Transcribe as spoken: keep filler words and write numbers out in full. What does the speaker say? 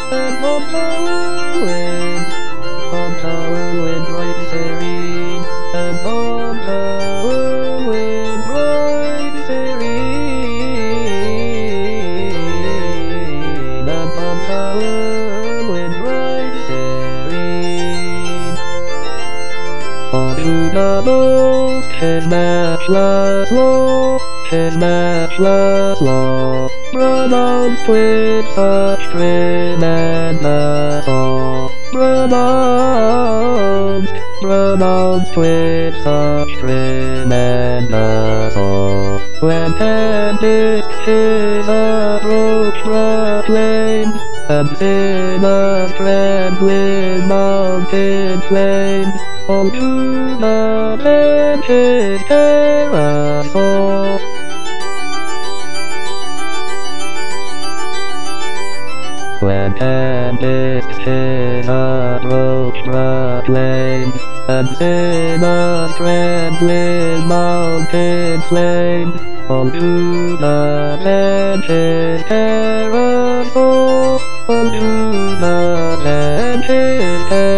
and on the whirlwind, on the whirlwind bright and serene, and on the whirlwind bright and serene, and on the whirlwind bright and serene. On to the most his matchless law, his matchless law, pronounced with such tremendous awe, pronounced, pronounced with such tremendous awe. When tempest his approach proclaimed, and sinners trembling mountain flamed, all to the land his terror saw. When tempest his approach proclaimed, and sinners trembling mountain flamed, all to the land his terror saw, all to the land his terror